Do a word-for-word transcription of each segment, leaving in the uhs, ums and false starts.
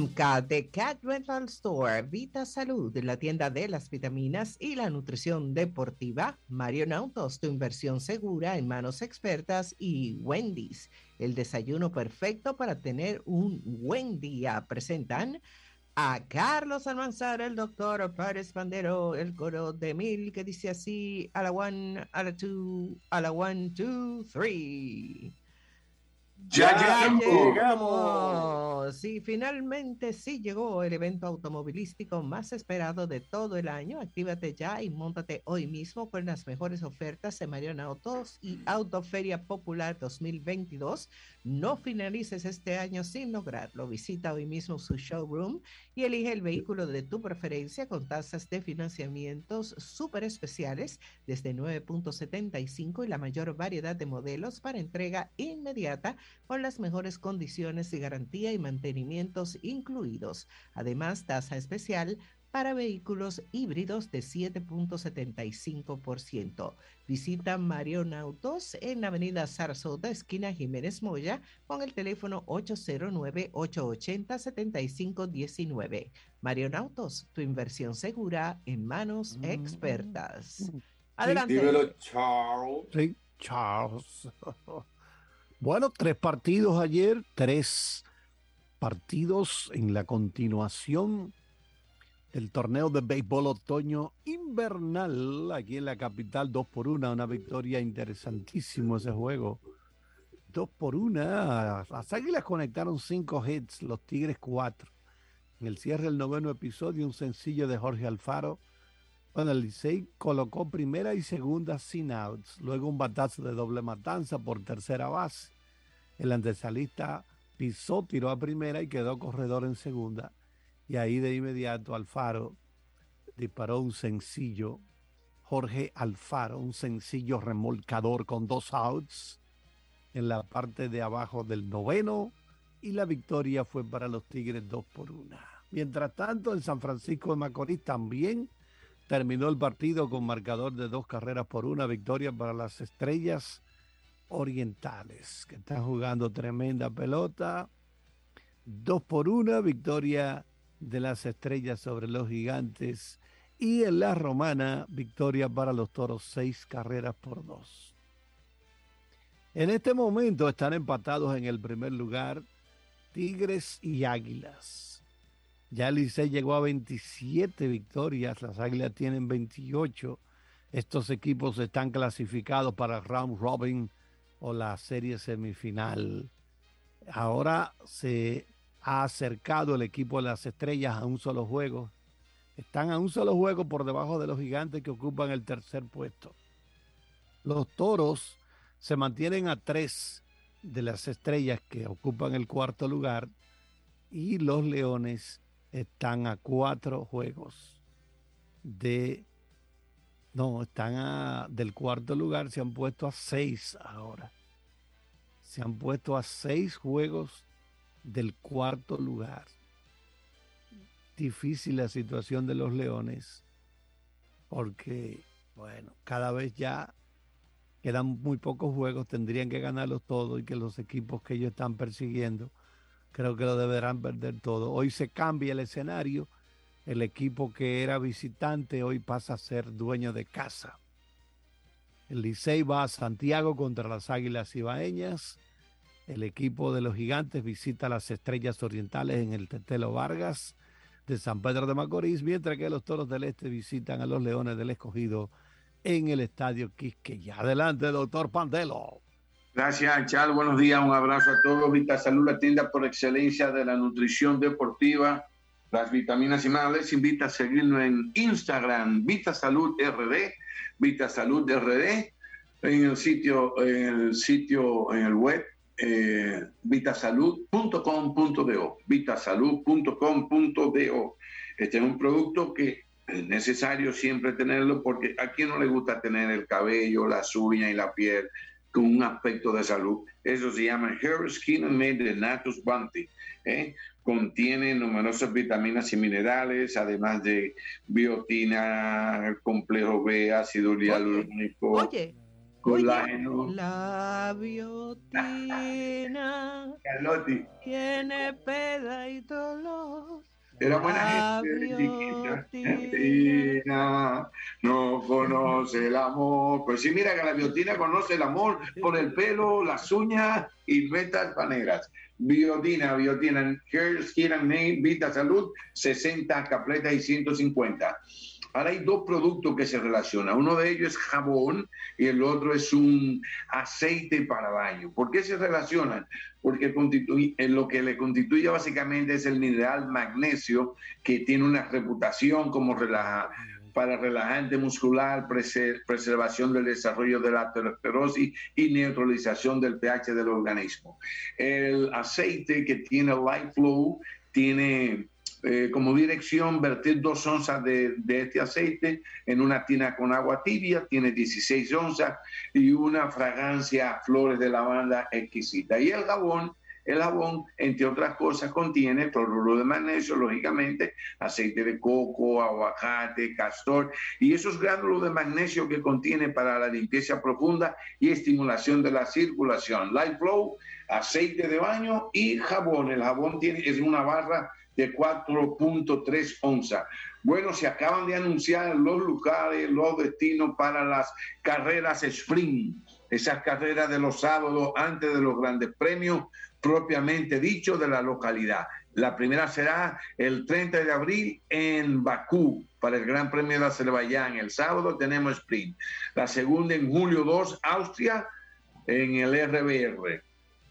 Nunca de Cat Rental Store, Vita Salud, la tienda de las vitaminas y la nutrición deportiva, Marion Autos, tu inversión segura en manos expertas, y Wendy's, el desayuno perfecto para tener un buen día. Presentan a Carlos Almanzar, el doctor Pérez Pandero, el coro de mil que dice así: a la one, a la two, a la one, two, three. Ya, Ya llegamos. llegamos. Y finalmente sí llegó el evento automovilístico más esperado de todo el año. Actívate ya y móntate hoy mismo con las mejores ofertas de Marion Autos y Autoferia Popular dos mil veintidós. No finalices este año sin lograrlo. Visita hoy mismo su showroom y elige el vehículo de tu preferencia con tasas de financiamientos súper especiales desde nueve punto setenta y cinco y la mayor variedad de modelos para entrega inmediata con las mejores condiciones de garantía y mantenimientos incluidos. Además, tasa especial para vehículos híbridos de siete punto setenta y cinco por ciento. Visita Marion Autos en la avenida Sarasota, esquina Jiménez Moya, con el teléfono ocho cero nueve, ocho ocho cero, siete cinco uno nueve. Marion Autos, tu inversión segura en manos expertas. Adelante. Sí, dímelo, Charles. Sí, Charles. Bueno, tres partidos ayer, tres partidos en la continuación del torneo de béisbol otoño invernal aquí en la capital. Dos por una, una victoria interesantísimo ese juego. Dos por una. Las Águilas conectaron cinco hits, los Tigres cuatro. En el cierre del noveno episodio, un sencillo de Jorge Alfaro. Bueno, el Licey colocó primera y segunda sin outs. Luego un batazo de doble matanza por tercera base. El antesalista pisó, tiró a primera y quedó corredor en segunda. Y ahí de inmediato Alfaro disparó un sencillo. Jorge Alfaro, un sencillo remolcador con dos outs en la parte de abajo del noveno. Y la victoria fue para los Tigres dos por una. Mientras tanto, en San Francisco de Macorís también terminó el partido con marcador de dos carreras por una. Victoria para las Estrellas Orientales, que están jugando tremenda pelota. Dos por una, victoria de las Estrellas sobre los Gigantes. Y en la Romana, victoria para los Toros, seis carreras por dos. En este momento están empatados en el primer lugar Tigres y Águilas. Ya el Licey llegó a veintisiete victorias, las Águilas tienen veintiocho. Estos equipos están clasificados para el round robin o la serie semifinal. Ahora se ha acercado el equipo de las Estrellas a un solo juego. Están a un solo juego por debajo de los Gigantes, que ocupan el tercer puesto. Los Toros se mantienen a tres de las Estrellas, que ocupan el cuarto lugar, y los Leones están a cuatro juegos de... No, están a, del cuarto lugar, se han puesto a seis ahora. Se han puesto a seis juegos del cuarto lugar. Difícil la situación de los Leones, porque, bueno, cada vez ya quedan muy pocos juegos, tendrían que ganarlos todos, y que los equipos que ellos están persiguiendo, creo que lo deberán perder todo. Hoy se cambia el escenario. El equipo que era visitante hoy pasa a ser dueño de casa. El Licey va a Santiago contra las Águilas Ibaeñas. El equipo de los Gigantes visita a las Estrellas Orientales en el Tetelo Vargas de San Pedro de Macorís, mientras que los Toros del Este visitan a los Leones del Escogido en el Estadio Quisqueya. Adelante, doctor Pandelo. Gracias, Charles. Buenos días, un abrazo a todos. Vita Salud, la tienda por excelencia de la nutrición deportiva, las vitaminas y más. Les invita a seguirnos en Instagram, Vita Salud R D, Vita Salud R D, en el sitio, en el sitio, en el web, eh, vitasalud punto com punto do, vitasalud punto com punto do. Este es un producto que es necesario siempre tenerlo, porque a quien no le gusta tener el cabello, las uñas y la piel con un aspecto de salud. Eso se llama Hair, Skin and Made de Natus Bounty. ¿eh? Contiene numerosas vitaminas y minerales, además de biotina, complejo B, ácido hialurónico. Oye, Colágeno. Oye, la biotina Carlotti. tiene pedaitos los. Era buena La gente, chiquita. biotina. No conoce el amor. Pues sí, mira que la biotina conoce el amor por el pelo, las uñas y metas paneras. Biotina, biotina, Hair, Skin and Nail, Vita Salud, sesenta capletas y ciento cincuenta. Ahora hay dos productos que se relacionan. Uno de ellos es jabón y el otro es un aceite para baño. ¿Por qué se relacionan? Porque constituye, lo que le constituye básicamente es el mineral magnesio, que tiene una reputación como relaja, para relajante muscular, preser, preservación del desarrollo de la aterosclerosis y neutralización del pH del organismo. El aceite que tiene Life Flow tiene eh, como dirección vertir dos onzas de, de este aceite en una tina con agua tibia, tiene dieciséis onzas y una fragancia a flores de lavanda exquisita. Y el jabón, el jabón, entre otras cosas, contiene cloruro de magnesio, lógicamente, aceite de coco, aguacate, castor, y esos gránulos de magnesio que contiene para la limpieza profunda y estimulación de la circulación. Life Flow, aceite de baño y jabón. El jabón tiene, es una barra de cuatro punto tres onzas. Bueno, se acaban de anunciar los lugares, los destinos para las carreras sprint, esas carreras de los sábados antes de los grandes premios propiamente dicho de la localidad. La primera será el treinta de abril en Bakú para el Gran Premio de Azerbaiyán. El sábado tenemos sprint. La segunda en julio dos, Austria, en el R B R.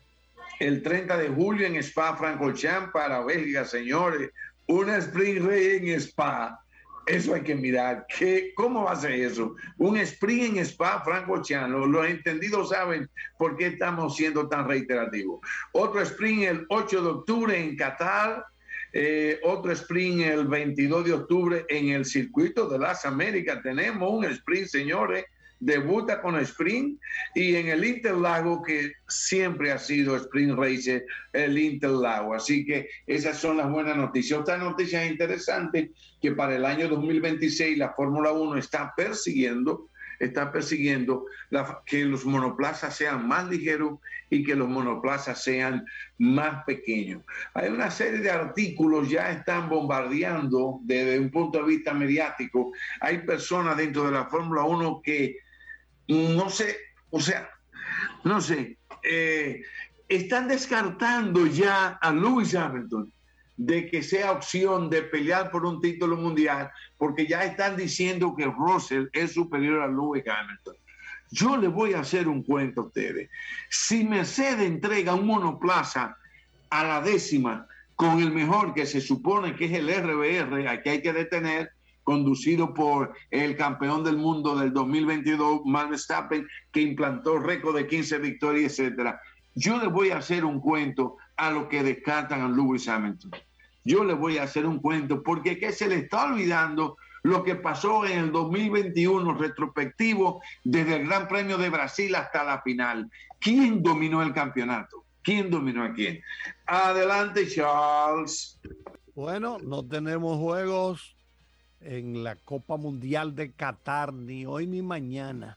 El treinta de julio en Spa-Francorchamps para Bélgica, señores. Una sprint rey en Spa. Eso hay que mirar. ¿Qué, ¿Cómo va a ser eso? Un sprint en Spa-Francorchamps. Los, los entendidos saben por qué estamos siendo tan reiterativos. Otro sprint el ocho de octubre en Qatar. Eh, otro sprint el veintidós de octubre en el Circuito de las Américas. Tenemos un sprint, señores. Debuta con sprint, y en el Interlago, que siempre ha sido sprint racer, el Interlago. Así que esas son las buenas noticias. Otra noticia interesante, que para el año dos mil veintiséis la Fórmula uno está persiguiendo, está persiguiendo la, que los monoplazas sean más ligeros y que los monoplazas sean más pequeños. Hay una serie de artículos ya están bombardeando desde un punto de vista mediático. Hay personas dentro de la Fórmula uno que no sé, o sea, no sé, eh, están descartando ya a Lewis Hamilton de que sea opción de pelear por un título mundial, porque ya están diciendo que Russell es superior a Lewis Hamilton. Yo les voy a hacer un cuento a ustedes. Si Mercedes entrega un monoplaza a la décima con el mejor, que se supone que es el R B R, aquí hay que detener, conducido por el campeón del mundo del dos mil veintidós, Max Verstappen, que implantó récord de quince victorias, etcétera. Yo les voy a hacer un cuento a lo que descartan a Lewis Hamilton. Yo les voy a hacer un cuento porque que se le está olvidando lo que pasó en el dos mil veintiuno retrospectivo, desde el Gran Premio de Brasil hasta la final. ¿Quién dominó el campeonato? ¿Quién dominó a quién? Adelante, Charles. Bueno, no tenemos juegos en la Copa Mundial de Qatar, ni hoy ni mañana.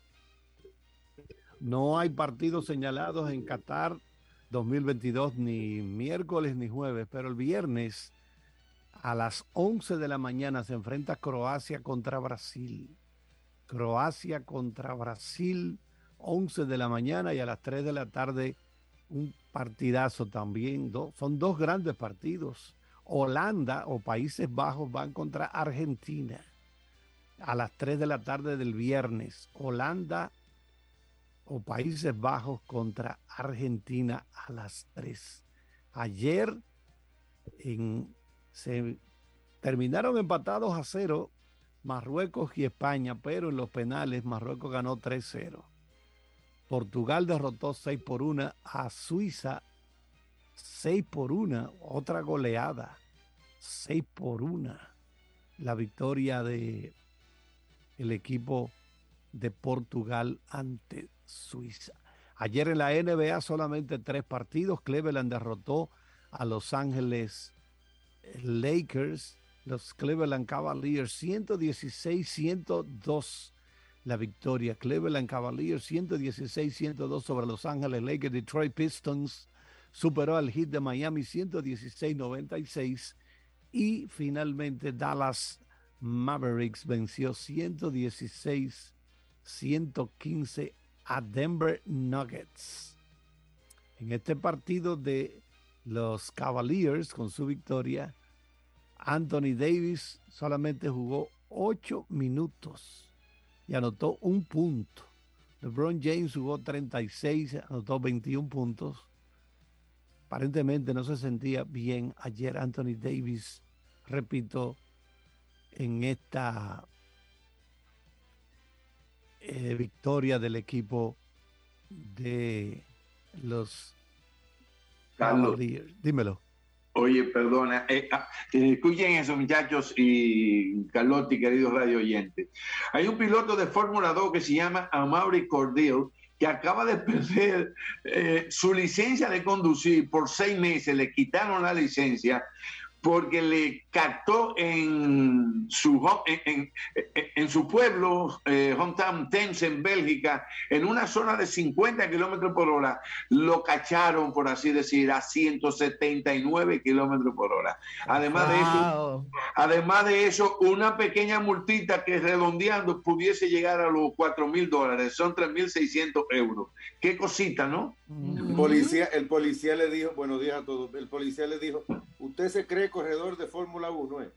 No hay partidos señalados en Qatar dos mil veintidós, ni miércoles ni jueves, pero el viernes a las once de la mañana se enfrenta Croacia contra Brasil. Croacia contra Brasil, once de la mañana, y a las tres de la tarde un partidazo también. Do, son dos grandes partidos. Holanda o Países Bajos van contra Argentina a las tres de la tarde del viernes. Holanda o Países Bajos contra Argentina a las tres. Ayer en, se terminaron empatados a cero Marruecos y España, pero en los penales Marruecos ganó tres cero. Portugal derrotó seis por uno a Suiza, seis por uno, otra goleada, seis por uno, la victoria de el equipo de Portugal ante Suiza. Ayer en la N B A solamente tres partidos. Cleveland derrotó a Los Ángeles Lakers, los Cleveland Cavaliers ciento dieciséis a ciento dos. la victoria. Cleveland Cavaliers ciento dieciséis a ciento dos sobre Los Ángeles Lakers. Detroit Pistons superó al Heat de Miami ciento dieciséis a noventa y seis. Y finalmente Dallas Mavericks venció ciento dieciséis a ciento quince a Denver Nuggets. En este partido de los Cavaliers, con su victoria, Anthony Davis solamente jugó ocho minutos y anotó un punto. LeBron James jugó treinta y seis, anotó veintiún puntos. Aparentemente no se sentía bien ayer Anthony Davis, repito, en esta eh, victoria del equipo de los Carlos. Cavaliers. Dímelo. Oye, perdona, eh, ah, eh, escuchen eso, muchachos y Carlotti, queridos radio oyentes. Hay un piloto de Fórmula dos que se llama Amaury Cordell, que acaba de perder eh, su licencia de conducir por seis meses, le quitaron la licencia porque le captó en su, en, en, en su pueblo, eh, hometown Thames, en Bélgica, en una zona de cincuenta kilómetros por hora, lo cacharon, por así decir, a ciento setenta y nueve kilómetros por hora. Además, wow. de eso, además de eso, una pequeña multita que redondeando pudiese llegar a los cuatro mil dólares, son tres mil seiscientos euros. Qué cosita, ¿no? El policía, el policía le dijo, buenos días a todos, el policía le dijo, usted se cree corredor de Fórmula uno, ¿eh?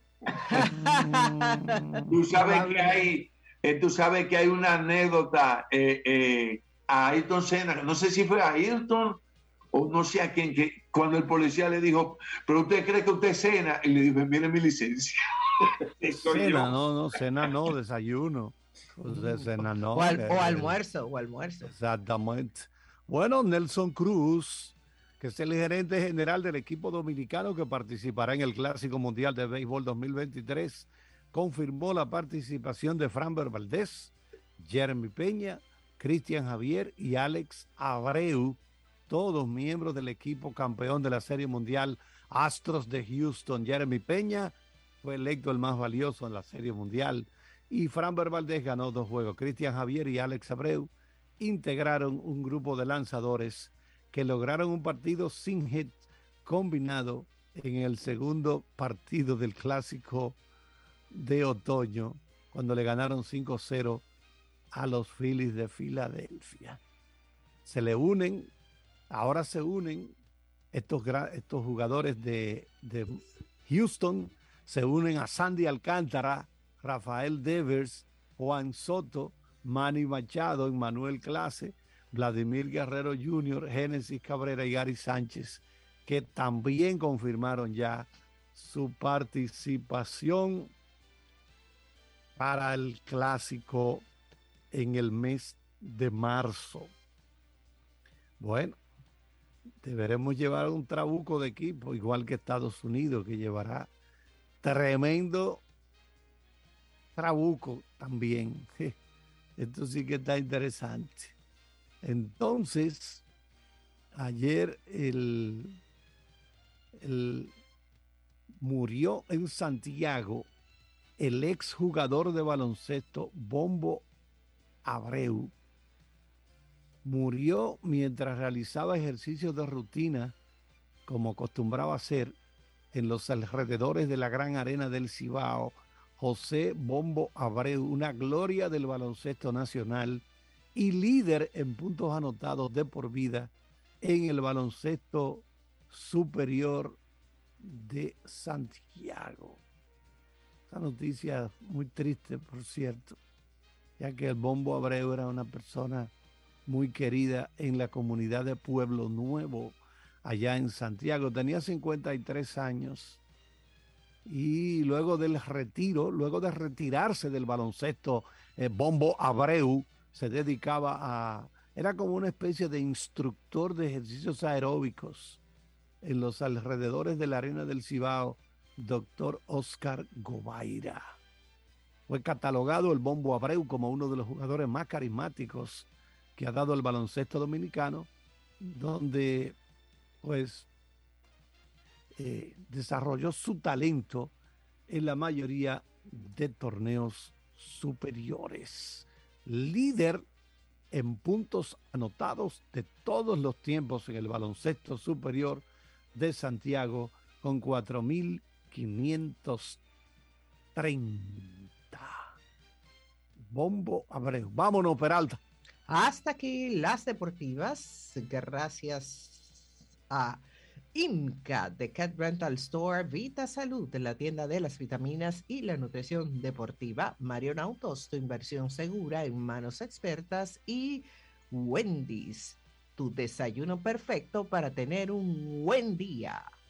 Tú sabes que hay, eh, tú sabes que hay una anécdota eh, eh, a Ayrton Senna, no sé si fue a Ayrton o no sé a quién, que cuando el policía le dijo, pero usted cree que usted es Senna, y le dijo, mire mi licencia. Cena, no, no, cena no, desayuno. Pues cena no. O, al, que, o almuerzo, o almuerzo. Exactamente. Bueno, Nelson Cruz, que es el gerente general del equipo dominicano que participará en el Clásico Mundial de Béisbol dos mil veintitrés, confirmó la participación de Framber Valdez, Jeremy Peña, Cristian Javier y Alex Abreu, todos miembros del equipo campeón de la Serie Mundial Astros de Houston. Jeremy Peña fue electo el más valioso en la Serie Mundial y Framber Valdez ganó dos juegos. Cristian Javier y Alex Abreu integraron un grupo de lanzadores que lograron un partido sin hit combinado en el segundo partido del Clásico de otoño, cuando le ganaron cinco cero a los Phillies de Filadelfia. Se le unen, ahora se unen estos, estos jugadores de, de Houston, se unen a Sandy Alcántara, Rafael Devers, Juan Soto, Manny Machado, Emmanuel Clase, Vladimir Guerrero junior, Génesis Cabrera y Gary Sánchez, que también confirmaron ya su participación para el Clásico en el mes de marzo. Bueno, deberemos llevar un trabuco de equipo, igual que Estados Unidos, que llevará tremendo trabuco también. Esto sí que está interesante. Entonces, ayer el, el murió en Santiago el exjugador de baloncesto Bombo Abreu. Murió mientras realizaba ejercicios de rutina, como acostumbraba hacer en los alrededores de la gran arena del Cibao. José Bombo Abreu, una gloria del baloncesto nacional y líder en puntos anotados de por vida en el baloncesto superior de Santiago. Esta noticia muy triste, por cierto, ya que el Bombo Abreu era una persona muy querida en la comunidad de Pueblo Nuevo, allá en Santiago. Tenía cincuenta y tres años. Y luego del retiro, luego de retirarse del baloncesto, eh, Bombo Abreu se dedicaba a, era como una especie de instructor de ejercicios aeróbicos en los alrededores de la arena del Cibao, doctor Oscar Gobaira. Fue catalogado el Bombo Abreu como uno de los jugadores más carismáticos que ha dado el baloncesto dominicano, donde pues Eh, desarrolló su talento en la mayoría de torneos superiores. líder en puntos anotados de todos los tiempos en el baloncesto superior de Santiago con cuatro mil quinientos treinta. Bombo Abreu. Vámonos, Peralta. Hasta aquí las deportivas, gracias a IMCA de Cat Rental Store, Vita Salud, la tienda de las vitaminas y la nutrición deportiva, Marion Autos, tu inversión segura en manos expertas, y Wendy's, tu desayuno perfecto para tener un buen día.